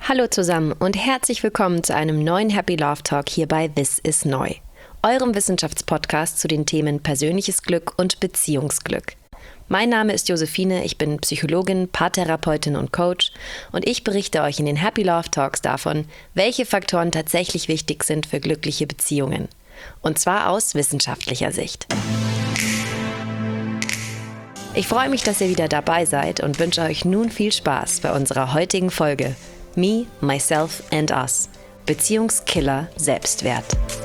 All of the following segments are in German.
Hallo zusammen und herzlich willkommen zu einem neuen Happy Love Talk hier bei This is Neu, eurem Wissenschaftspodcast zu den Themen persönliches Glück und Beziehungsglück. Mein Name ist Josephine, ich bin Psychologin, Paartherapeutin und Coach und ich berichte euch in den Happy Love Talks davon, welche Faktoren tatsächlich wichtig sind für glückliche Beziehungen. Und zwar aus wissenschaftlicher Sicht. Ich freue mich, dass ihr wieder dabei seid und wünsche euch nun viel Spaß bei unserer heutigen Folge Me, Myself and Us – Beziehungskiller Selbstwert.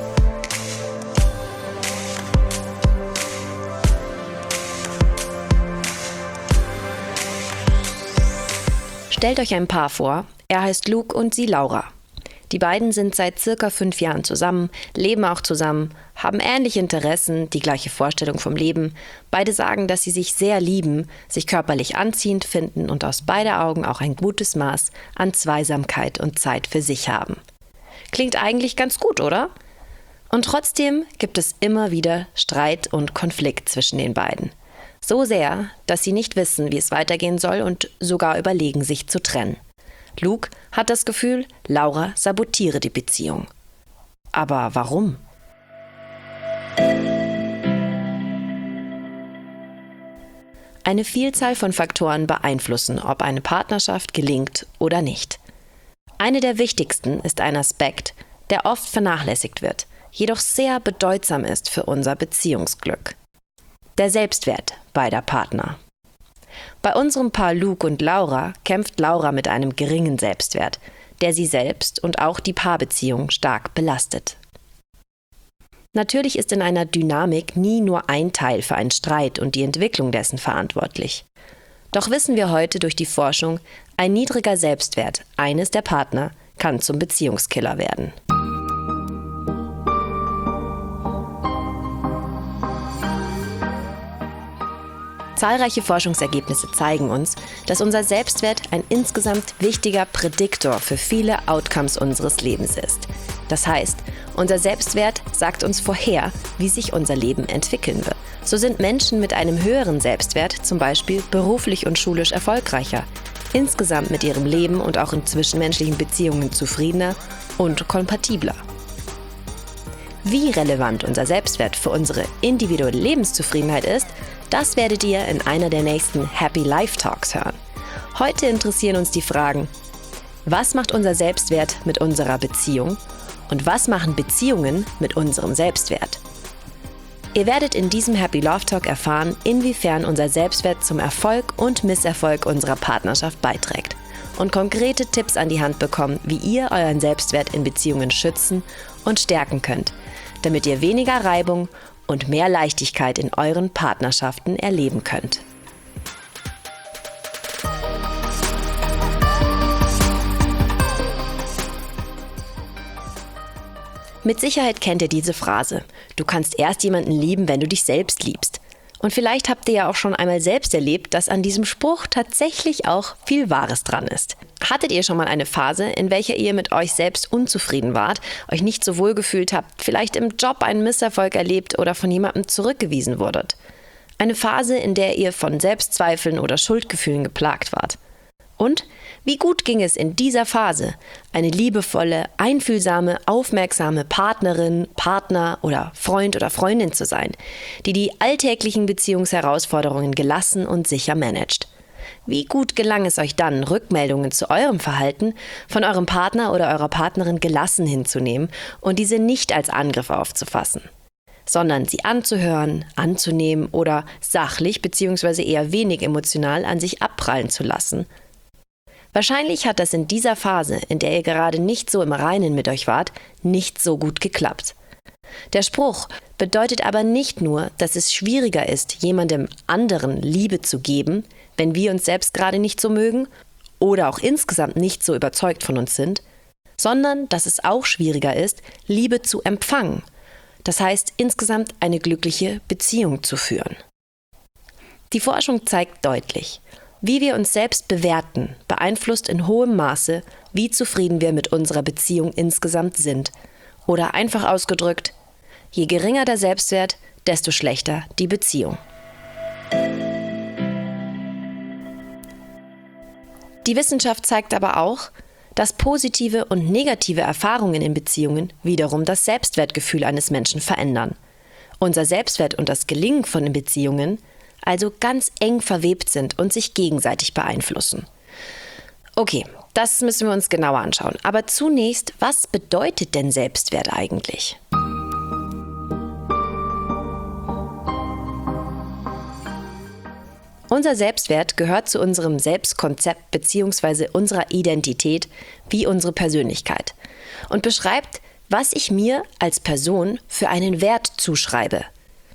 Stellt euch ein Paar vor, er heißt Luke und sie Laura. Die beiden sind seit circa 5 Jahren zusammen, leben auch zusammen, haben ähnliche Interessen, die gleiche Vorstellung vom Leben. Beide sagen, dass sie sich sehr lieben, sich körperlich anziehend finden und aus beider Augen auch ein gutes Maß an Zweisamkeit und Zeit für sich haben. Klingt eigentlich ganz gut, oder? Und trotzdem gibt es immer wieder Streit und Konflikt zwischen den beiden. So sehr, dass sie nicht wissen, wie es weitergehen soll und sogar überlegen, sich zu trennen. Luke hat das Gefühl, Laura sabotiere die Beziehung. Aber warum? Eine Vielzahl von Faktoren beeinflussen, ob eine Partnerschaft gelingt oder nicht. Eine der wichtigsten ist ein Aspekt, der oft vernachlässigt wird, jedoch sehr bedeutsam ist für unser Beziehungsglück. Der Selbstwert beider Partner. Bei unserem Paar Luke und Laura kämpft Laura mit einem geringen Selbstwert, der sie selbst und auch die Paarbeziehung stark belastet. Natürlich ist in einer Dynamik nie nur ein Teil für einen Streit und die Entwicklung dessen verantwortlich. Doch wissen wir heute durch die Forschung, ein niedriger Selbstwert eines der Partner kann zum Beziehungskiller werden. Zahlreiche Forschungsergebnisse zeigen uns, dass unser Selbstwert ein insgesamt wichtiger Prädiktor für viele Outcomes unseres Lebens ist. Das heißt, unser Selbstwert sagt uns vorher, wie sich unser Leben entwickeln wird. So sind Menschen mit einem höheren Selbstwert zum Beispiel beruflich und schulisch erfolgreicher, insgesamt mit ihrem Leben und auch in zwischenmenschlichen Beziehungen zufriedener und kompatibler. Wie relevant unser Selbstwert für unsere individuelle Lebenszufriedenheit ist, das werdet ihr in einer der nächsten Happy Life Talks hören. Heute interessieren uns die Fragen: Was macht unser Selbstwert mit unserer Beziehung? Und was machen Beziehungen mit unserem Selbstwert? Ihr werdet in diesem Happy Love Talk erfahren, inwiefern unser Selbstwert zum Erfolg und Misserfolg unserer Partnerschaft beiträgt und konkrete Tipps an die Hand bekommen, wie ihr euren Selbstwert in Beziehungen schützen und stärken könnt, damit ihr weniger Reibung und mehr Leichtigkeit in euren Partnerschaften erleben könnt. Mit Sicherheit kennt ihr diese Phrase: Du kannst erst jemanden lieben, wenn du dich selbst liebst. Und vielleicht habt ihr ja auch schon einmal selbst erlebt, dass an diesem Spruch tatsächlich auch viel Wahres dran ist. Hattet ihr schon mal eine Phase, in welcher ihr mit euch selbst unzufrieden wart, euch nicht so wohl gefühlt habt, vielleicht im Job einen Misserfolg erlebt oder von jemandem zurückgewiesen wurdet? Eine Phase, in der ihr von Selbstzweifeln oder Schuldgefühlen geplagt wart. Und wie gut ging es in dieser Phase, eine liebevolle, einfühlsame, aufmerksame Partnerin, Partner oder Freund oder Freundin zu sein, die die alltäglichen Beziehungsherausforderungen gelassen und sicher managt? Wie gut gelang es euch dann, Rückmeldungen zu eurem Verhalten von eurem Partner oder eurer Partnerin gelassen hinzunehmen und diese nicht als Angriff aufzufassen, sondern sie anzuhören, anzunehmen oder sachlich bzw. eher wenig emotional an sich abprallen zu lassen? Wahrscheinlich hat das in dieser Phase, in der ihr gerade nicht so im Reinen mit euch wart, nicht so gut geklappt. Der Spruch bedeutet aber nicht nur, dass es schwieriger ist, jemandem anderen Liebe zu geben, wenn wir uns selbst gerade nicht so mögen oder auch insgesamt nicht so überzeugt von uns sind, sondern dass es auch schwieriger ist, Liebe zu empfangen. Das heißt, insgesamt eine glückliche Beziehung zu führen. Die Forschung zeigt deutlich: Wie wir uns selbst bewerten, beeinflusst in hohem Maße, wie zufrieden wir mit unserer Beziehung insgesamt sind. Oder einfach ausgedrückt: Je geringer der Selbstwert, desto schlechter die Beziehung. Die Wissenschaft zeigt aber auch, dass positive und negative Erfahrungen in Beziehungen wiederum das Selbstwertgefühl eines Menschen verändern. Unser Selbstwert und das Gelingen von den Beziehungen also ganz eng verwebt sind und sich gegenseitig beeinflussen. Okay, das müssen wir uns genauer anschauen. Aber zunächst, was bedeutet denn Selbstwert eigentlich? Unser Selbstwert gehört zu unserem Selbstkonzept bzw. unserer Identität wie unsere Persönlichkeit und beschreibt, was ich mir als Person für einen Wert zuschreibe.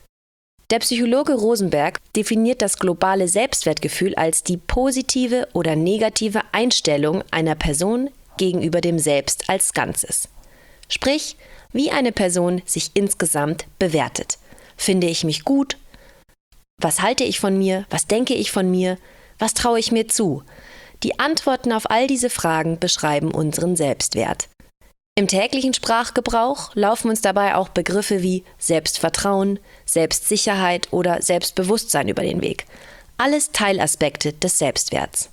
Der Psychologe Rosenberg definiert das globale Selbstwertgefühl als die positive oder negative Einstellung einer Person gegenüber dem Selbst als Ganzes. Sprich, wie eine Person sich insgesamt bewertet. Finde ich mich gut? Was halte ich von mir? Was denke ich von mir? Was traue ich mir zu? Die Antworten auf all diese Fragen beschreiben unseren Selbstwert. Im täglichen Sprachgebrauch laufen uns dabei auch Begriffe wie Selbstvertrauen, Selbstsicherheit oder Selbstbewusstsein über den Weg. Alles Teilaspekte des Selbstwerts.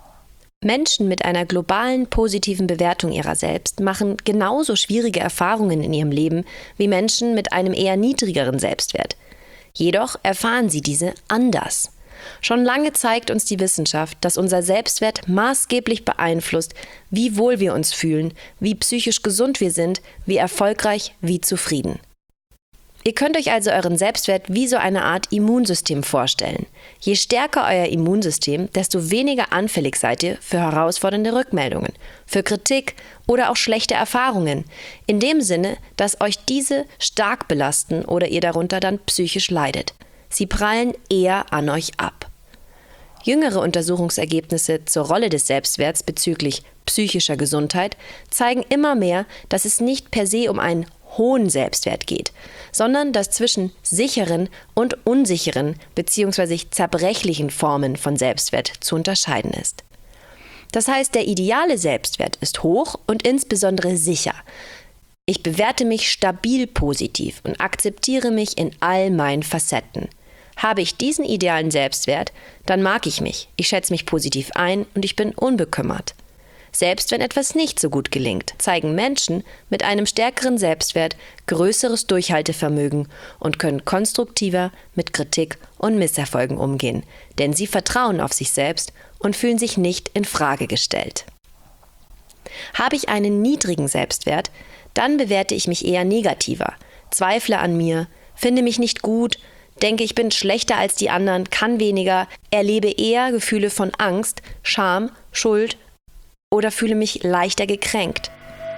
Menschen mit einer globalen positiven Bewertung ihrer selbst machen genauso schwierige Erfahrungen in ihrem Leben wie Menschen mit einem eher niedrigeren Selbstwert. Jedoch erfahren sie diese anders. Schon lange zeigt uns die Wissenschaft, dass unser Selbstwert maßgeblich beeinflusst, wie wohl wir uns fühlen, wie psychisch gesund wir sind, wie erfolgreich, wie zufrieden. Ihr könnt euch also euren Selbstwert wie so eine Art Immunsystem vorstellen. Je stärker euer Immunsystem, desto weniger anfällig seid ihr für herausfordernde Rückmeldungen, für Kritik oder auch schlechte Erfahrungen. In dem Sinne, dass euch diese stark belasten oder ihr darunter dann psychisch leidet. Sie prallen eher an euch ab. Jüngere Untersuchungsergebnisse zur Rolle des Selbstwerts bezüglich psychischer Gesundheit zeigen immer mehr, dass es nicht per se um einen hohen Selbstwert geht, sondern dass zwischen sicheren und unsicheren bzw. zerbrechlichen Formen von Selbstwert zu unterscheiden ist. Das heißt, der ideale Selbstwert ist hoch und insbesondere sicher. Ich bewerte mich stabil positiv und akzeptiere mich in all meinen Facetten. Habe ich diesen idealen Selbstwert, dann mag ich mich, ich schätze mich positiv ein und ich bin unbekümmert. Selbst wenn etwas nicht so gut gelingt, zeigen Menschen mit einem stärkeren Selbstwert größeres Durchhaltevermögen und können konstruktiver mit Kritik und Misserfolgen umgehen, denn sie vertrauen auf sich selbst und fühlen sich nicht in Frage gestellt. Habe ich einen niedrigen Selbstwert, dann bewerte ich mich eher negativer, zweifle an mir, finde mich nicht gut, denke, ich bin schlechter als die anderen, kann weniger, erlebe eher Gefühle von Angst, Scham, Schuld oder fühle mich leichter gekränkt.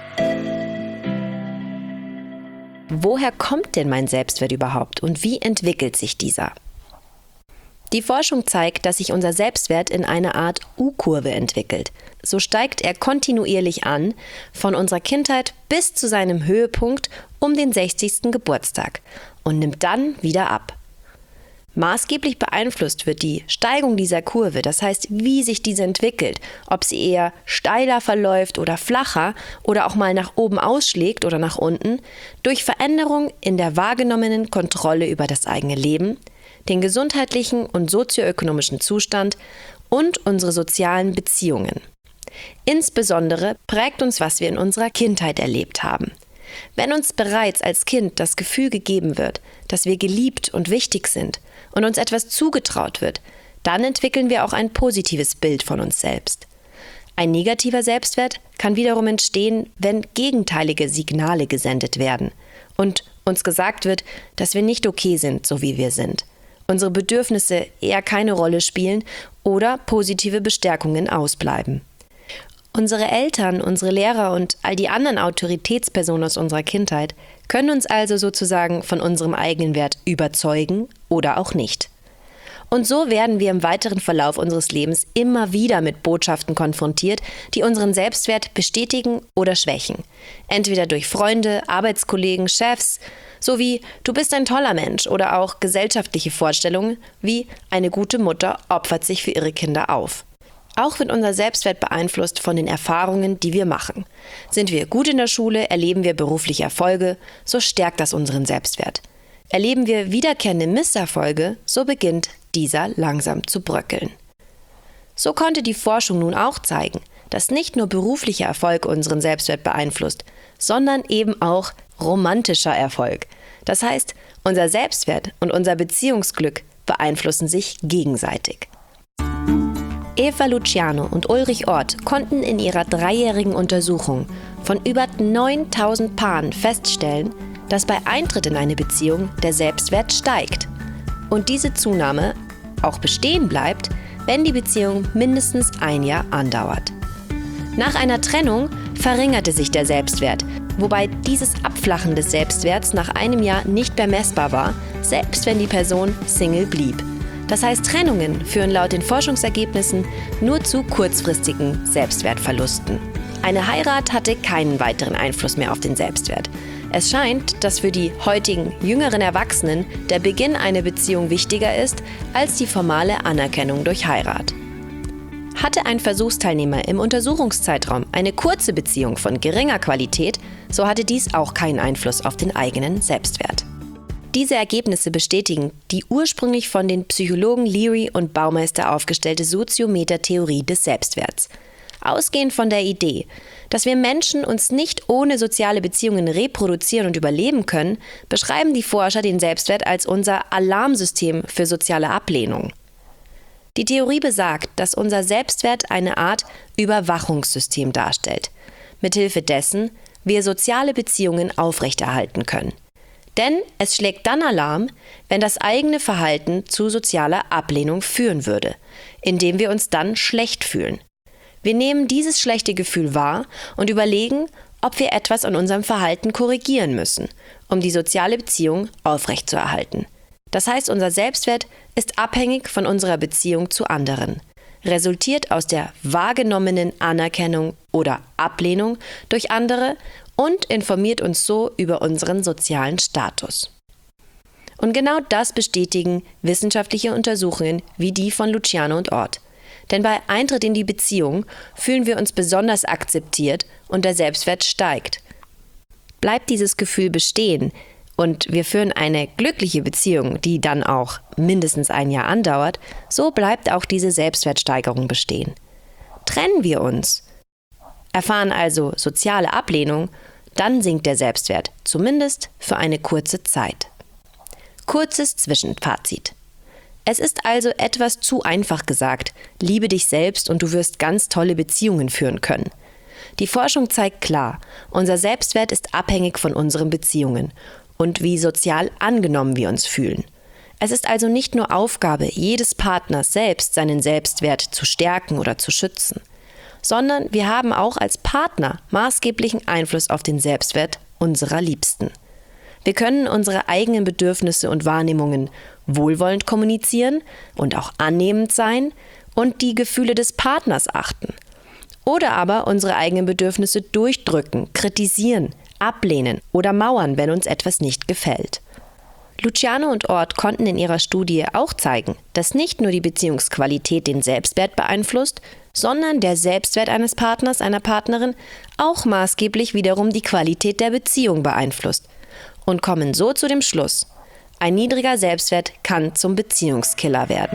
Woher kommt denn mein Selbstwert überhaupt und wie entwickelt sich dieser? Die Forschung zeigt, dass sich unser Selbstwert in einer Art U-Kurve entwickelt. So steigt er kontinuierlich an, von unserer Kindheit bis zu seinem Höhepunkt um den 60. Geburtstag und nimmt dann wieder ab. Maßgeblich beeinflusst wird die Steigung dieser Kurve, das heißt, wie sich diese entwickelt, ob sie eher steiler verläuft oder flacher oder auch mal nach oben ausschlägt oder nach unten, durch Veränderung in der wahrgenommenen Kontrolle über das eigene Leben, den gesundheitlichen und sozioökonomischen Zustand und unsere sozialen Beziehungen. Insbesondere prägt uns, was wir in unserer Kindheit erlebt haben. Wenn uns bereits als Kind das Gefühl gegeben wird, dass wir geliebt und wichtig sind und uns etwas zugetraut wird, dann entwickeln wir auch ein positives Bild von uns selbst. Ein negativer Selbstwert kann wiederum entstehen, wenn gegenteilige Signale gesendet werden und uns gesagt wird, dass wir nicht okay sind, so wie wir sind, unsere Bedürfnisse eher keine Rolle spielen oder positive Bestärkungen ausbleiben. Unsere Eltern, unsere Lehrer und all die anderen Autoritätspersonen aus unserer Kindheit können uns also sozusagen von unserem eigenen Wert überzeugen oder auch nicht. Und so werden wir im weiteren Verlauf unseres Lebens immer wieder mit Botschaften konfrontiert, die unseren Selbstwert bestätigen oder schwächen. Entweder durch Freunde, Arbeitskollegen, Chefs, sowie du bist ein toller Mensch oder auch gesellschaftliche Vorstellungen wie eine gute Mutter opfert sich für ihre Kinder auf. Auch wird unser Selbstwert beeinflusst von den Erfahrungen, die wir machen. Sind wir gut in der Schule, erleben wir berufliche Erfolge, so stärkt das unseren Selbstwert. Erleben wir wiederkehrende Misserfolge, so beginnt dieser langsam zu bröckeln. So konnte die Forschung nun auch zeigen, dass nicht nur beruflicher Erfolg unseren Selbstwert beeinflusst, sondern eben auch romantischer Erfolg. Das heißt, unser Selbstwert und unser Beziehungsglück beeinflussen sich gegenseitig. Eva Luciano und Ulrich Orth konnten in ihrer 3-jährigen Untersuchung von über 9.000 Paaren feststellen, dass bei Eintritt in eine Beziehung der Selbstwert steigt und diese Zunahme auch bestehen bleibt, wenn die Beziehung mindestens 1 Jahr andauert. Nach einer Trennung verringerte sich der Selbstwert, wobei dieses Abflachen des Selbstwerts nach 1 Jahr nicht mehr messbar war, selbst wenn die Person Single blieb. Das heißt, Trennungen führen laut den Forschungsergebnissen nur zu kurzfristigen Selbstwertverlusten. Eine Heirat hatte keinen weiteren Einfluss mehr auf den Selbstwert. Es scheint, dass für die heutigen jüngeren Erwachsenen der Beginn einer Beziehung wichtiger ist als die formale Anerkennung durch Heirat. Hatte ein Versuchsteilnehmer im Untersuchungszeitraum eine kurze Beziehung von geringer Qualität, so hatte dies auch keinen Einfluss auf den eigenen Selbstwert. Diese Ergebnisse bestätigen die ursprünglich von den Psychologen Leary und Baumeister aufgestellte Soziometer-Theorie des Selbstwerts. Ausgehend von der Idee, dass wir Menschen uns nicht ohne soziale Beziehungen reproduzieren und überleben können, beschreiben die Forscher den Selbstwert als unser Alarmsystem für soziale Ablehnung. Die Theorie besagt, dass unser Selbstwert eine Art Überwachungssystem darstellt, mithilfe dessen wir soziale Beziehungen aufrechterhalten können. Denn es schlägt dann Alarm, wenn das eigene Verhalten zu sozialer Ablehnung führen würde, indem wir uns dann schlecht fühlen. Wir nehmen dieses schlechte Gefühl wahr und überlegen, ob wir etwas an unserem Verhalten korrigieren müssen, um die soziale Beziehung aufrechtzuerhalten. Das heißt, unser Selbstwert ist abhängig von unserer Beziehung zu anderen, resultiert aus der wahrgenommenen Anerkennung oder Ablehnung durch andere und informiert uns so über unseren sozialen Status. Und genau das bestätigen wissenschaftliche Untersuchungen wie die von Luciano und Orth. Denn bei Eintritt in die Beziehung fühlen wir uns besonders akzeptiert und der Selbstwert steigt. Bleibt dieses Gefühl bestehen und wir führen eine glückliche Beziehung, die dann auch mindestens 1 Jahr andauert, so bleibt auch diese Selbstwertsteigerung bestehen. Trennen wir uns, erfahren also soziale Ablehnung, dann sinkt der Selbstwert, zumindest für eine kurze Zeit. Kurzes Zwischenfazit. Es ist also etwas zu einfach gesagt, liebe dich selbst und du wirst ganz tolle Beziehungen führen können. Die Forschung zeigt klar, unser Selbstwert ist abhängig von unseren Beziehungen und wie sozial angenommen wir uns fühlen. Es ist also nicht nur Aufgabe jedes Partners selbst, seinen Selbstwert zu stärken oder zu schützen, sondern wir haben auch als Partner maßgeblichen Einfluss auf den Selbstwert unserer Liebsten. Wir können unsere eigenen Bedürfnisse und Wahrnehmungen wohlwollend kommunizieren und auch annehmend sein und die Gefühle des Partners achten. Oder aber unsere eigenen Bedürfnisse durchdrücken, kritisieren, ablehnen oder mauern, wenn uns etwas nicht gefällt. Luciano und Orth konnten in ihrer Studie auch zeigen, dass nicht nur die Beziehungsqualität den Selbstwert beeinflusst, sondern der Selbstwert eines Partners, einer Partnerin auch maßgeblich wiederum die Qualität der Beziehung beeinflusst und kommen so zu dem Schluss: Ein niedriger Selbstwert kann zum Beziehungskiller werden.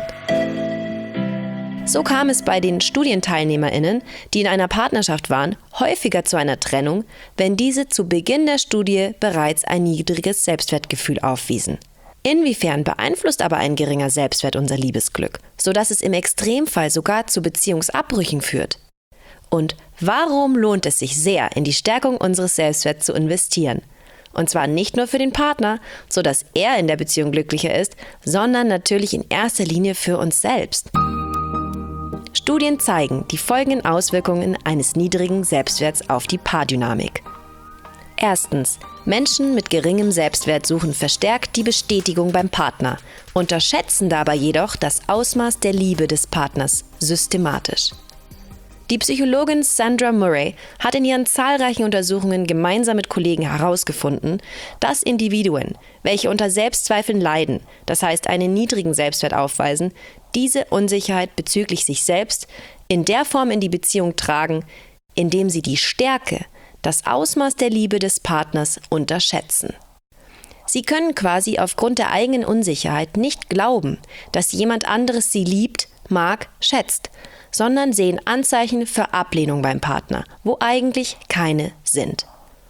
So kam es bei den StudienteilnehmerInnen, die in einer Partnerschaft waren, häufiger zu einer Trennung, wenn diese zu Beginn der Studie bereits ein niedriges Selbstwertgefühl aufwiesen. Inwiefern beeinflusst aber ein geringer Selbstwert unser Liebesglück, sodass es im Extremfall sogar zu Beziehungsabbrüchen führt? Und warum lohnt es sich sehr, in die Stärkung unseres Selbstwerts zu investieren? Und zwar nicht nur für den Partner, sodass er in der Beziehung glücklicher ist, sondern natürlich in erster Linie für uns selbst. Studien zeigen die folgenden Auswirkungen eines niedrigen Selbstwerts auf die Paardynamik. Erstens: Menschen mit geringem Selbstwert suchen verstärkt die Bestätigung beim Partner, unterschätzen dabei jedoch das Ausmaß der Liebe des Partners systematisch. Die Psychologin Sandra Murray hat in ihren zahlreichen Untersuchungen gemeinsam mit Kollegen herausgefunden, dass Individuen, welche unter Selbstzweifeln leiden, das heißt einen niedrigen Selbstwert aufweisen, diese Unsicherheit bezüglich sich selbst in der Form in die Beziehung tragen, indem sie die Stärke, das Ausmaß der Liebe des Partners unterschätzen. Sie können quasi aufgrund der eigenen Unsicherheit nicht glauben, dass jemand anderes sie liebt mag, schätzt, sondern sehen Anzeichen für Ablehnung beim Partner, wo eigentlich keine sind.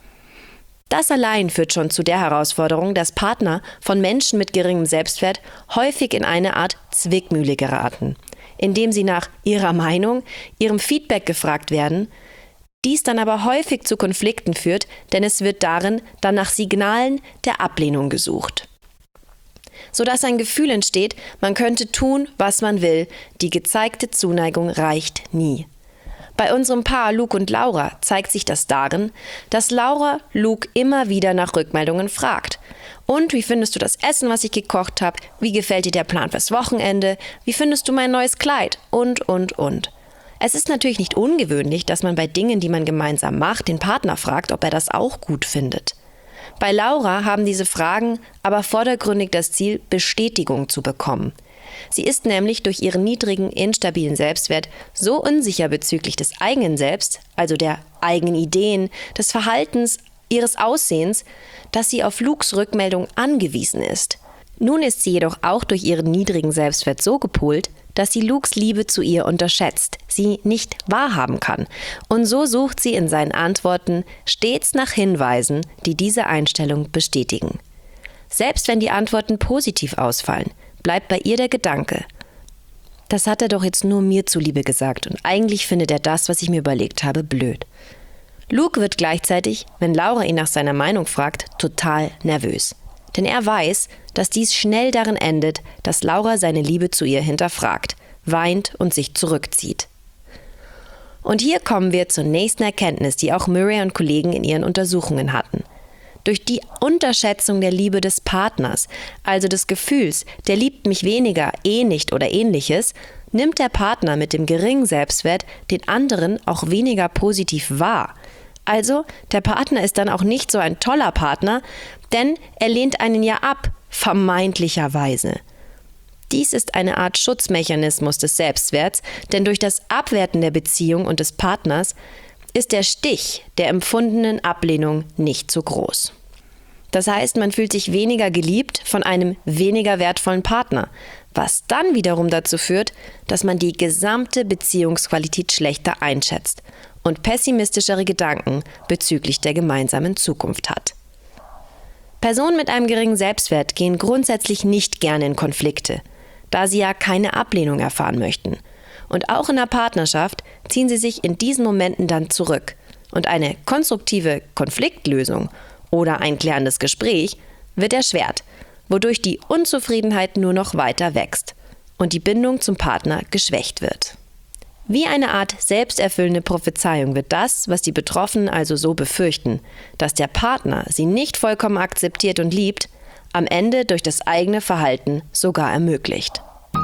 Das allein führt schon zu der Herausforderung, dass Partner von Menschen mit geringem Selbstwert häufig in eine Art Zwickmühle geraten, indem sie nach ihrer Meinung, ihrem Feedback gefragt werden, dies dann aber häufig zu Konflikten führt, denn es wird darin dann nach Signalen der Ablehnung gesucht. Sodass ein Gefühl entsteht, man könnte tun, was man will, die gezeigte Zuneigung reicht nie. Bei unserem Paar Luke und Laura zeigt sich das darin, dass Laura Luke immer wieder nach Rückmeldungen fragt. Und wie findest du das Essen, was ich gekocht habe? Wie gefällt dir der Plan fürs Wochenende? Wie findest du mein neues Kleid? Und. Es ist natürlich nicht ungewöhnlich, dass man bei Dingen, die man gemeinsam macht, den Partner fragt, ob er das auch gut findet. Bei Laura haben diese Fragen aber vordergründig das Ziel, Bestätigung zu bekommen. Sie ist nämlich durch ihren niedrigen, instabilen Selbstwert so unsicher bezüglich des eigenen Selbst, also der eigenen Ideen, des Verhaltens, ihres Aussehens, dass sie auf Lukes Rückmeldung angewiesen ist. Nun ist sie jedoch auch durch ihren niedrigen Selbstwert so gepolt, dass sie Lukes Liebe zu ihr unterschätzt, sie nicht wahrhaben kann. Und so sucht sie in seinen Antworten stets nach Hinweisen, die diese Einstellung bestätigen. Selbst wenn die Antworten positiv ausfallen, bleibt bei ihr der Gedanke: Das hat er doch jetzt nur mir zuliebe gesagt und eigentlich findet er das, was ich mir überlegt habe, blöd. Luke wird gleichzeitig, wenn Laura ihn nach seiner Meinung fragt, total nervös. Denn er weiß, dass dies schnell darin endet, dass Laura seine Liebe zu ihr hinterfragt, weint und sich zurückzieht. Und hier kommen wir zur nächsten Erkenntnis, die auch Murray und Kollegen in ihren Untersuchungen hatten. Durch die Unterschätzung der Liebe des Partners, also des Gefühls, der liebt mich weniger, nicht oder ähnliches, nimmt der Partner mit dem geringen Selbstwert den anderen auch weniger positiv wahr. Also, der Partner ist dann auch nicht so ein toller Partner, denn er lehnt einen ja ab, vermeintlicherweise. Dies ist eine Art Schutzmechanismus des Selbstwerts, denn durch das Abwerten der Beziehung und des Partners ist der Stich der empfundenen Ablehnung nicht so groß. Das heißt, man fühlt sich weniger geliebt von einem weniger wertvollen Partner, was dann wiederum dazu führt, dass man die gesamte Beziehungsqualität schlechter einschätzt und pessimistischere Gedanken bezüglich der gemeinsamen Zukunft hat. Personen mit einem geringen Selbstwert gehen grundsätzlich nicht gerne in Konflikte, da sie ja keine Ablehnung erfahren möchten. Und auch in der Partnerschaft ziehen sie sich in diesen Momenten dann zurück. Und eine konstruktive Konfliktlösung oder ein klärendes Gespräch wird erschwert, wodurch die Unzufriedenheit nur noch weiter wächst und die Bindung zum Partner geschwächt wird. Wie eine Art selbsterfüllende Prophezeiung wird das, was die Betroffenen also so befürchten, dass der Partner sie nicht vollkommen akzeptiert und liebt, am Ende durch das eigene Verhalten sogar ermöglicht.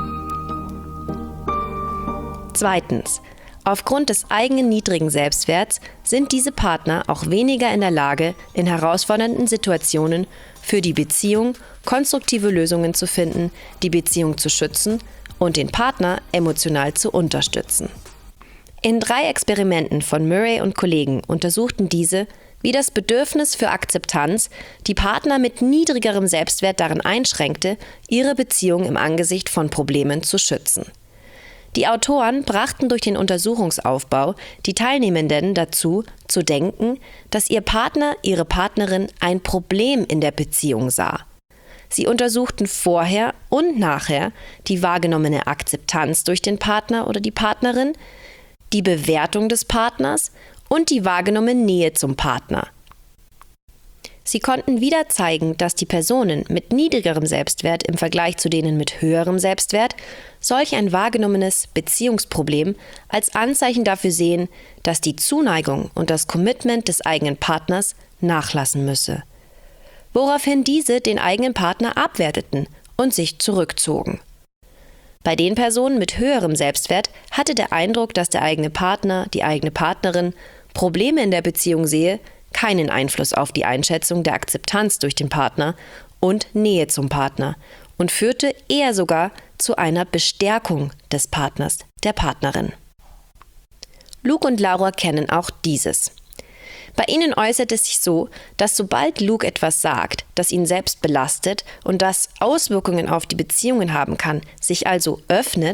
Zweitens. Aufgrund des eigenen niedrigen Selbstwerts sind diese Partner auch weniger in der Lage, in herausfordernden Situationen für die Beziehung konstruktive Lösungen zu finden, die Beziehung zu schützen und den Partner emotional zu unterstützen. In 3 Experimenten von Murray und Kollegen untersuchten diese, wie das Bedürfnis für Akzeptanz die Partner mit niedrigerem Selbstwert darin einschränkte, ihre Beziehung im Angesicht von Problemen zu schützen. Die Autoren brachten durch den Untersuchungsaufbau die Teilnehmenden dazu, zu denken, dass ihr Partner, ihre Partnerin ein Problem in der Beziehung sah. Sie untersuchten vorher und nachher die wahrgenommene Akzeptanz durch den Partner oder die Partnerin, die Bewertung des Partners und die wahrgenommene Nähe zum Partner. Sie konnten wieder zeigen, dass die Personen mit niedrigerem Selbstwert im Vergleich zu denen mit höherem Selbstwert solch ein wahrgenommenes Beziehungsproblem als Anzeichen dafür sehen, dass die Zuneigung und das Commitment des eigenen Partners nachlassen müsse. Woraufhin diese den eigenen Partner abwerteten und sich zurückzogen. Bei den Personen mit höherem Selbstwert hatte der Eindruck, dass der eigene Partner, die eigene Partnerin Probleme in der Beziehung sehe, keinen Einfluss auf die Einschätzung der Akzeptanz durch den Partner und Nähe zum Partner und führte eher sogar zu einer Bestärkung des Partners, der Partnerin. Luke und Laura kennen auch dieses. Bei ihnen äußert es sich so, dass sobald Luke etwas sagt, das ihn selbst belastet und das Auswirkungen auf die Beziehungen haben kann, sich also öffnet,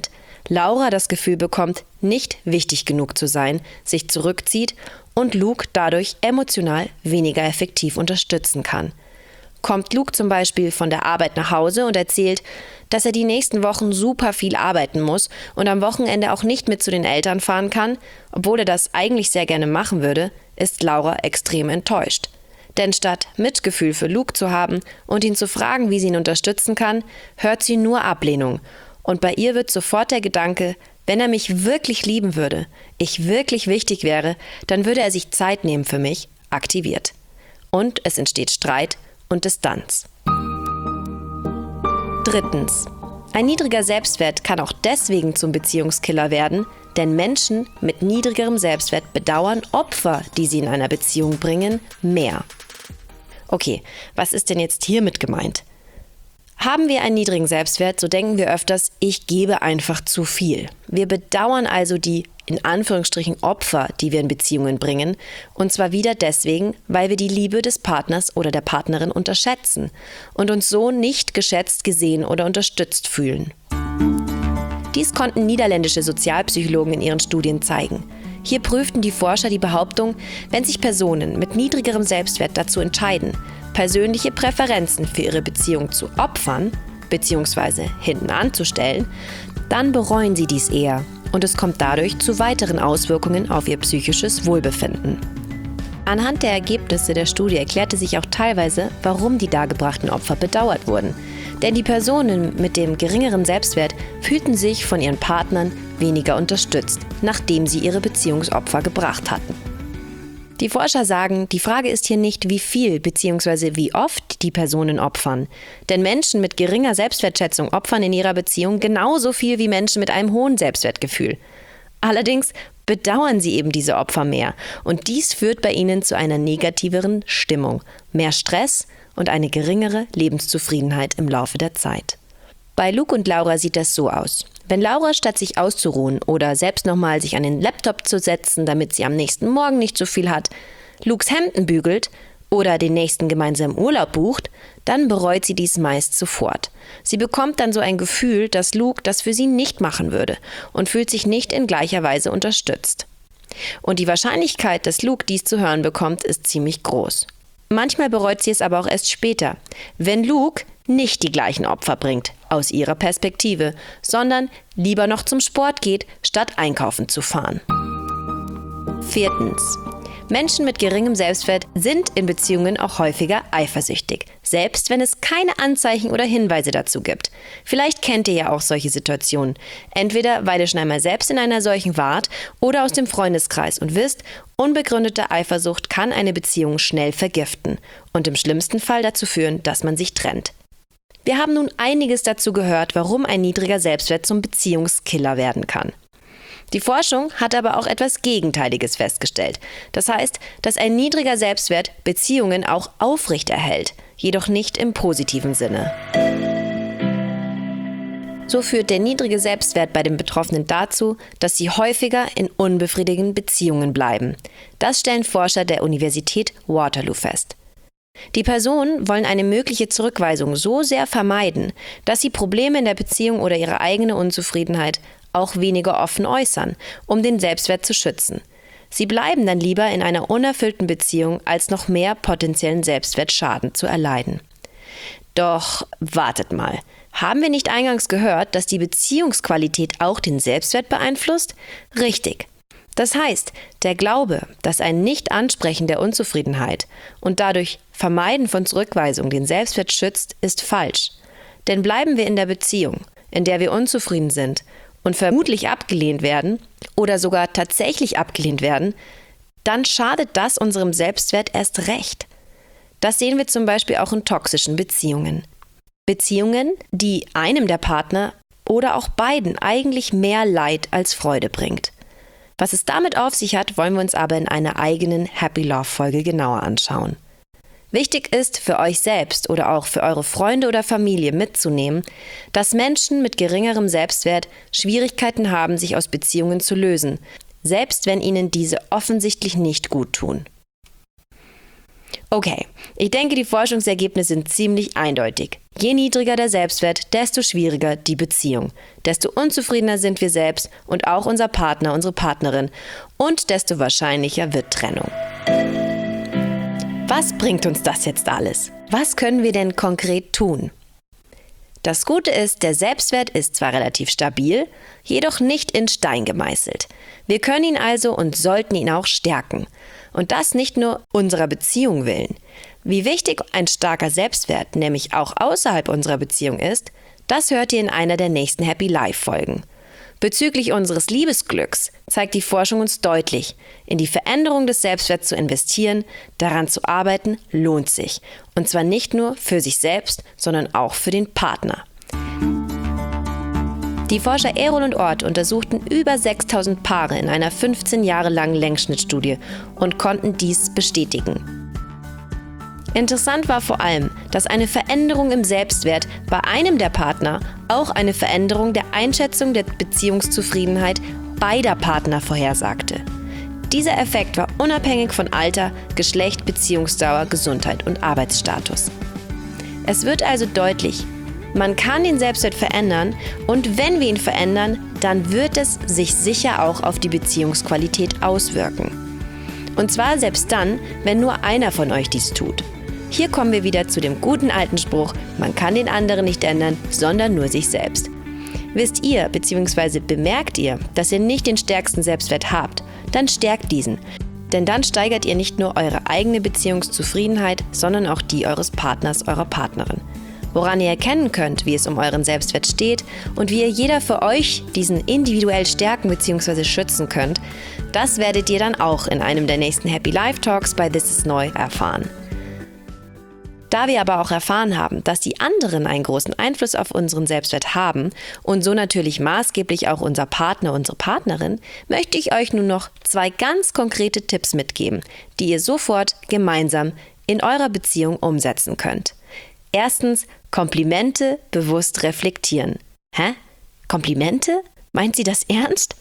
Laura das Gefühl bekommt, nicht wichtig genug zu sein, sich zurückzieht und Luke dadurch emotional weniger effektiv unterstützen kann. Kommt Luke zum Beispiel von der Arbeit nach Hause und erzählt, dass er die nächsten Wochen super viel arbeiten muss und am Wochenende auch nicht mit zu den Eltern fahren kann, obwohl er das eigentlich sehr gerne machen würde, ist Laura extrem enttäuscht. Denn statt Mitgefühl für Luke zu haben und ihn zu fragen, wie sie ihn unterstützen kann, hört sie nur Ablehnung. Und bei ihr wird sofort der Gedanke, wenn er mich wirklich lieben würde, ich wirklich wichtig wäre, dann würde er sich Zeit nehmen für mich, aktiviert. Und es entsteht Streit und Distanz. 3. Ein niedriger Selbstwert kann auch deswegen zum Beziehungskiller werden, denn Menschen mit niedrigerem Selbstwert bedauern Opfer, die sie in einer Beziehung bringen, mehr. Okay, was ist denn jetzt hiermit gemeint? Haben wir einen niedrigen Selbstwert, so denken wir öfters, ich gebe einfach zu viel. Wir bedauern also die, in Anführungsstrichen, Opfer, die wir in Beziehungen bringen, und zwar wieder deswegen, weil wir die Liebe des Partners oder der Partnerin unterschätzen und uns so nicht geschätzt, gesehen oder unterstützt fühlen. Dies konnten niederländische Sozialpsychologen in ihren Studien zeigen. Hier prüften die Forscher die Behauptung, wenn sich Personen mit niedrigerem Selbstwert dazu entscheiden, persönliche Präferenzen für ihre Beziehung zu opfern bzw. hinten anzustellen, dann bereuen sie dies eher und es kommt dadurch zu weiteren Auswirkungen auf ihr psychisches Wohlbefinden. Anhand der Ergebnisse der Studie erklärte sich auch teilweise, warum die dargebrachten Opfer bedauert wurden. Denn die Personen mit dem geringeren Selbstwert fühlten sich von ihren Partnern weniger unterstützt, nachdem sie ihre Beziehungsopfer gebracht hatten. Die Forscher sagen, die Frage ist hier nicht, wie viel bzw. wie oft die Personen opfern. Denn Menschen mit geringer Selbstwertschätzung opfern in ihrer Beziehung genauso viel wie Menschen mit einem hohen Selbstwertgefühl. Allerdings bedauern sie eben diese Opfer mehr und dies führt bei ihnen zu einer negativeren Stimmung, mehr Stress und eine geringere Lebenszufriedenheit im Laufe der Zeit. Bei Luke und Laura sieht das so aus. Wenn Laura statt sich auszuruhen oder selbst nochmal sich an den Laptop zu setzen, damit sie am nächsten Morgen nicht so viel hat, Lukes Hemden bügelt oder den nächsten gemeinsamen Urlaub bucht, dann bereut sie dies meist sofort. Sie bekommt dann so ein Gefühl, dass Luke das für sie nicht machen würde und fühlt sich nicht in gleicher Weise unterstützt. Und die Wahrscheinlichkeit, dass Luke dies zu hören bekommt, ist ziemlich groß. Manchmal bereut sie es aber auch erst später, wenn Luke nicht die gleichen Opfer bringt, aus ihrer Perspektive, sondern lieber noch zum Sport geht, statt einkaufen zu fahren. 4. Menschen mit geringem Selbstwert sind in Beziehungen auch häufiger eifersüchtig, selbst wenn es keine Anzeichen oder Hinweise dazu gibt. Vielleicht kennt ihr ja auch solche Situationen, entweder weil ihr schon einmal selbst in einer solchen wart oder aus dem Freundeskreis und wisst, unbegründete Eifersucht kann eine Beziehung schnell vergiften und im schlimmsten Fall dazu führen, dass man sich trennt. Wir haben nun einiges dazu gehört, warum ein niedriger Selbstwert zum Beziehungskiller werden kann. Die Forschung hat aber auch etwas Gegenteiliges festgestellt. Das heißt, dass ein niedriger Selbstwert Beziehungen auch aufrechterhält, jedoch nicht im positiven Sinne. So führt der niedrige Selbstwert bei den Betroffenen dazu, dass sie häufiger in unbefriedigenden Beziehungen bleiben. Das stellen Forscher der Universität Waterloo fest. Die Personen wollen eine mögliche Zurückweisung so sehr vermeiden, dass sie Probleme in der Beziehung oder ihre eigene Unzufriedenheit auch weniger offen äußern, um den Selbstwert zu schützen. Sie bleiben dann lieber in einer unerfüllten Beziehung, als noch mehr potenziellen Selbstwertschaden zu erleiden. Doch wartet mal, haben wir nicht eingangs gehört, dass die Beziehungsqualität auch den Selbstwert beeinflusst? Richtig. Das heißt, der Glaube, dass ein Nicht-Ansprechen der Unzufriedenheit und dadurch Vermeiden von Zurückweisung den Selbstwert schützt, ist falsch. Denn bleiben wir in der Beziehung, in der wir unzufrieden sind und vermutlich abgelehnt werden oder sogar tatsächlich abgelehnt werden, dann schadet das unserem Selbstwert erst recht. Das sehen wir zum Beispiel auch in toxischen Beziehungen. Beziehungen, die einem der Partner oder auch beiden eigentlich mehr Leid als Freude bringt. Was es damit auf sich hat, wollen wir uns aber in einer eigenen Happy Love Folge genauer anschauen. Wichtig ist für euch selbst oder auch für eure Freunde oder Familie mitzunehmen, dass Menschen mit geringerem Selbstwert Schwierigkeiten haben, sich aus Beziehungen zu lösen, selbst wenn ihnen diese offensichtlich nicht gut tun. Okay, Ich denke, die Forschungsergebnisse sind ziemlich eindeutig. Je niedriger der Selbstwert, desto schwieriger die Beziehung. Desto unzufriedener sind wir selbst und auch unser Partner, unsere Partnerin. Und desto wahrscheinlicher wird Trennung. Was bringt uns das jetzt alles? Was können wir denn konkret tun? Das Gute ist, der Selbstwert ist zwar relativ stabil, jedoch nicht in Stein gemeißelt. Wir können ihn also und sollten ihn auch stärken. Und das nicht nur unserer Beziehung willen. Wie wichtig ein starker Selbstwert nämlich auch außerhalb unserer Beziehung ist, das hört ihr in einer der nächsten Happy Life-Folgen. Bezüglich unseres Liebesglücks zeigt die Forschung uns deutlich, in die Veränderung des Selbstwerts zu investieren, daran zu arbeiten, lohnt sich. Und zwar nicht nur für sich selbst, sondern auch für den Partner. Die Forscher Erol und Ort untersuchten über 6.000 Paare in einer 15 Jahre langen Längsschnittstudie und konnten dies bestätigen. Interessant war vor allem, dass eine Veränderung im Selbstwert bei einem der Partner auch eine Veränderung der Einschätzung der Beziehungszufriedenheit beider Partner vorhersagte. Dieser Effekt war unabhängig von Alter, Geschlecht, Beziehungsdauer, Gesundheit und Arbeitsstatus. Es wird also deutlich, man kann den Selbstwert verändern und wenn wir ihn verändern, dann wird es sich sicher auch auf die Beziehungsqualität auswirken. Und zwar selbst dann, wenn nur einer von euch dies tut. Hier kommen wir wieder zu dem guten alten Spruch, man kann den anderen nicht ändern, sondern nur sich selbst. Wisst ihr bzw. bemerkt ihr, dass ihr nicht den stärksten Selbstwert habt, dann stärkt diesen. Denn dann steigert ihr nicht nur eure eigene Beziehungszufriedenheit, sondern auch die eures Partners, eurer Partnerin. Woran ihr erkennen könnt, wie es um euren Selbstwert steht und wie ihr jeder für euch diesen individuell stärken bzw. schützen könnt, das werdet ihr dann auch in einem der nächsten Happy Life Talks bei This is Neu erfahren. Da wir aber auch erfahren haben, dass die anderen einen großen Einfluss auf unseren Selbstwert haben und so natürlich maßgeblich auch unser Partner, unsere Partnerin, möchte ich euch nun noch 2 ganz konkrete Tipps mitgeben, die ihr sofort gemeinsam in eurer Beziehung umsetzen könnt. Erstens, Komplimente bewusst reflektieren. Hä? Komplimente? Meint sie das ernst?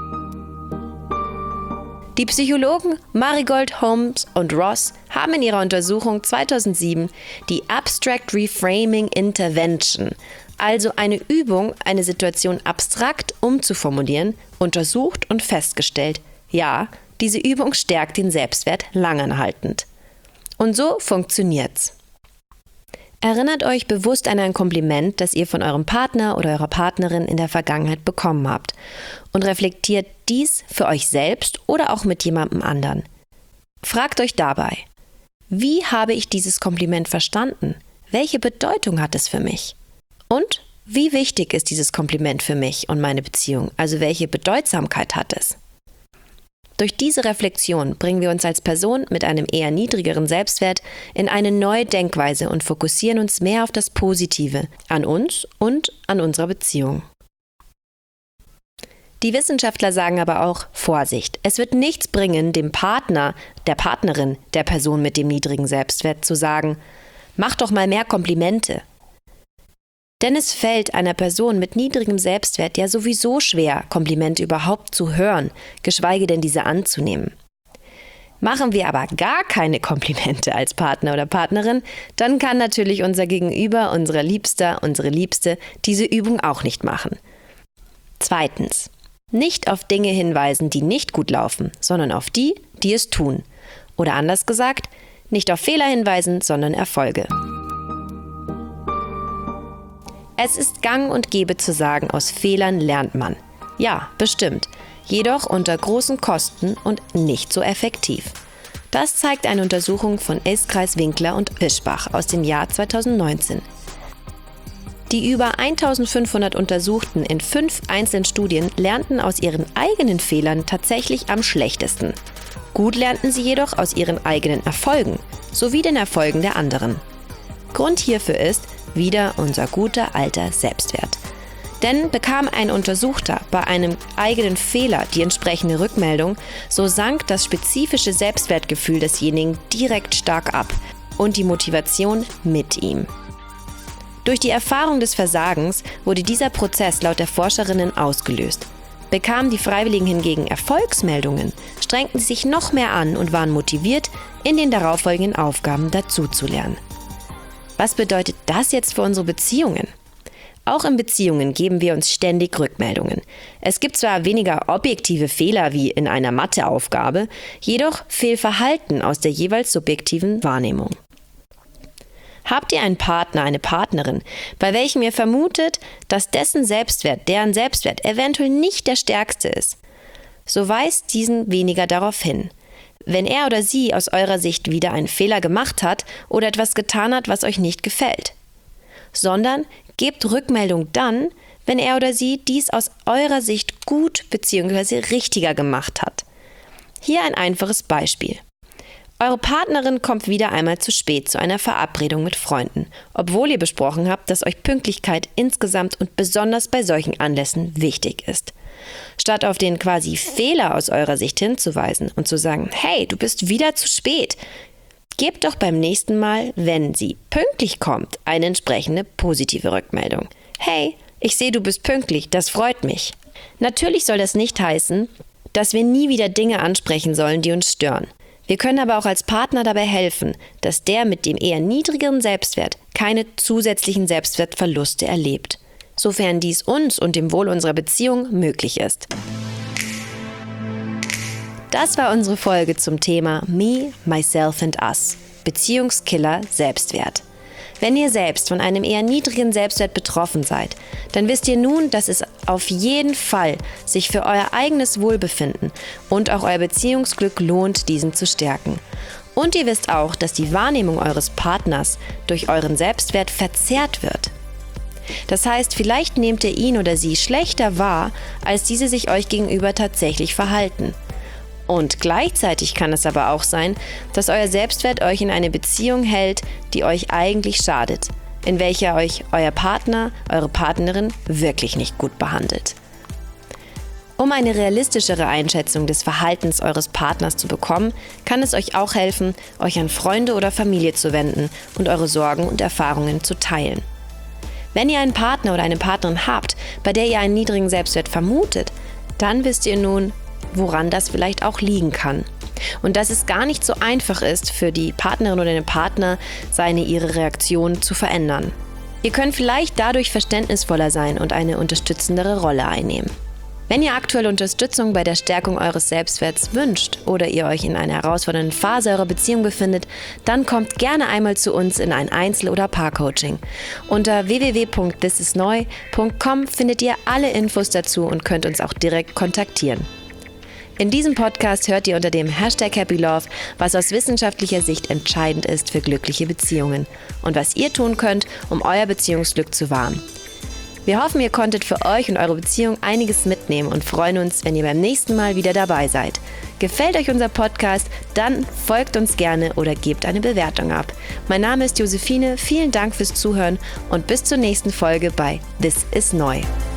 Die Psychologen Marigold, Holmes und Ross haben in ihrer Untersuchung 2007 die Abstract Reframing Intervention, also eine Übung, eine Situation abstrakt umzuformulieren, untersucht und festgestellt, ja, diese Übung stärkt den Selbstwert langanhaltend. Und so funktioniert's. Erinnert euch bewusst an ein Kompliment, das ihr von eurem Partner oder eurer Partnerin in der Vergangenheit bekommen habt und reflektiert dies für euch selbst oder auch mit jemandem anderen. Fragt euch dabei, wie habe ich dieses Kompliment verstanden? Welche Bedeutung hat es für mich? Und wie wichtig ist dieses Kompliment für mich und meine Beziehung? Also welche Bedeutsamkeit hat es? Durch diese Reflexion bringen wir uns als Person mit einem eher niedrigeren Selbstwert in eine neue Denkweise und fokussieren uns mehr auf das Positive an uns und an unserer Beziehung. Die Wissenschaftler sagen aber auch, Vorsicht, es wird nichts bringen, dem Partner, der Partnerin, der Person mit dem niedrigen Selbstwert zu sagen, mach doch mal mehr Komplimente. Denn es fällt einer Person mit niedrigem Selbstwert ja sowieso schwer, Komplimente überhaupt zu hören, geschweige denn diese anzunehmen. Machen wir aber gar keine Komplimente als Partner oder Partnerin, dann kann natürlich unser Gegenüber, unser Liebster, unsere Liebste diese Übung auch nicht machen. Zweitens, nicht auf Dinge hinweisen, die nicht gut laufen, sondern auf die, die es tun. Oder anders gesagt, nicht auf Fehler hinweisen, sondern Erfolge. Es ist gang und gäbe zu sagen, aus Fehlern lernt man. Ja, bestimmt. Jedoch unter großen Kosten und nicht so effektiv. Das zeigt eine Untersuchung von Eskreis, Winkler und Wischbach aus dem Jahr 2019. Die über 1500 Untersuchten in 5 einzelnen Studien lernten aus ihren eigenen Fehlern tatsächlich am schlechtesten. Gut lernten sie jedoch aus ihren eigenen Erfolgen sowie den Erfolgen der anderen. Grund hierfür ist wieder unser guter alter Selbstwert. Denn bekam ein Untersuchter bei einem eigenen Fehler die entsprechende Rückmeldung, so sank das spezifische Selbstwertgefühl desjenigen direkt stark ab und die Motivation mit ihm. Durch die Erfahrung des Versagens wurde dieser Prozess laut der Forscherinnen ausgelöst. Bekamen die Freiwilligen hingegen Erfolgsmeldungen, strengten sie sich noch mehr an und waren motiviert, in den darauffolgenden Aufgaben dazuzulernen. Was bedeutet das jetzt für unsere Beziehungen? Auch in Beziehungen geben wir uns ständig Rückmeldungen. Es gibt zwar weniger objektive Fehler wie in einer Matheaufgabe, jedoch Fehlverhalten aus der jeweils subjektiven Wahrnehmung. Habt ihr einen Partner, eine Partnerin, bei welchem ihr vermutet, dass deren Selbstwert eventuell nicht der stärkste ist, so weist diesen weniger darauf hin. Wenn er oder sie aus eurer Sicht wieder einen Fehler gemacht hat oder etwas getan hat, was euch nicht gefällt. Sondern gebt Rückmeldung dann, wenn er oder sie dies aus eurer Sicht gut bzw. richtiger gemacht hat. Hier ein einfaches Beispiel. Eure Partnerin kommt wieder einmal zu spät zu einer Verabredung mit Freunden, obwohl ihr besprochen habt, dass euch Pünktlichkeit insgesamt und besonders bei solchen Anlässen wichtig ist. Statt auf den quasi Fehler aus eurer Sicht hinzuweisen und zu sagen, hey, du bist wieder zu spät, gebt doch beim nächsten Mal, wenn sie pünktlich kommt, eine entsprechende positive Rückmeldung. Hey, ich sehe, du bist pünktlich, das freut mich. Natürlich soll das nicht heißen, dass wir nie wieder Dinge ansprechen sollen, die uns stören. Wir können aber auch als Partner dabei helfen, dass der mit dem eher niedrigeren Selbstwert keine zusätzlichen Selbstwertverluste erlebt, sofern dies uns und dem Wohl unserer Beziehung möglich ist. Das war unsere Folge zum Thema Me, Myself and Us, Beziehungskiller Selbstwert. Wenn ihr selbst von einem eher niedrigen Selbstwert betroffen seid, dann wisst ihr nun, dass es auf jeden Fall sich für euer eigenes Wohlbefinden und auch euer Beziehungsglück lohnt, diesen zu stärken. Und ihr wisst auch, dass die Wahrnehmung eures Partners durch euren Selbstwert verzerrt wird. Das heißt, vielleicht nehmt ihr ihn oder sie schlechter wahr, als diese sich euch gegenüber tatsächlich verhalten. Und gleichzeitig kann es aber auch sein, dass euer Selbstwert euch in eine Beziehung hält, die euch eigentlich schadet, in welcher euch euer Partner, eure Partnerin wirklich nicht gut behandelt. Um eine realistischere Einschätzung des Verhaltens eures Partners zu bekommen, kann es euch auch helfen, euch an Freunde oder Familie zu wenden und eure Sorgen und Erfahrungen zu teilen. Wenn ihr einen Partner oder eine Partnerin habt, bei der ihr einen niedrigen Selbstwert vermutet, dann wisst ihr nun, woran das vielleicht auch liegen kann. Und dass es gar nicht so einfach ist, für die Partnerin oder den Partner ihre Reaktion zu verändern. Ihr könnt vielleicht dadurch verständnisvoller sein und eine unterstützendere Rolle einnehmen. Wenn ihr aktuell Unterstützung bei der Stärkung eures Selbstwerts wünscht oder ihr euch in einer herausfordernden Phase eurer Beziehung befindet, dann kommt gerne einmal zu uns in ein Einzel- oder Paarcoaching. Unter www.thisisneu.com findet ihr alle Infos dazu und könnt uns auch direkt kontaktieren. In diesem Podcast hört ihr unter dem #HappyLove, was aus wissenschaftlicher Sicht entscheidend ist für glückliche Beziehungen und was ihr tun könnt, um euer Beziehungsglück zu wahren. Wir hoffen, ihr konntet für euch und eure Beziehung einiges mitnehmen und freuen uns, wenn ihr beim nächsten Mal wieder dabei seid. Gefällt euch unser Podcast? Dann folgt uns gerne oder gebt eine Bewertung ab. Mein Name ist Josephine, vielen Dank fürs Zuhören und bis zur nächsten Folge bei This is Neu.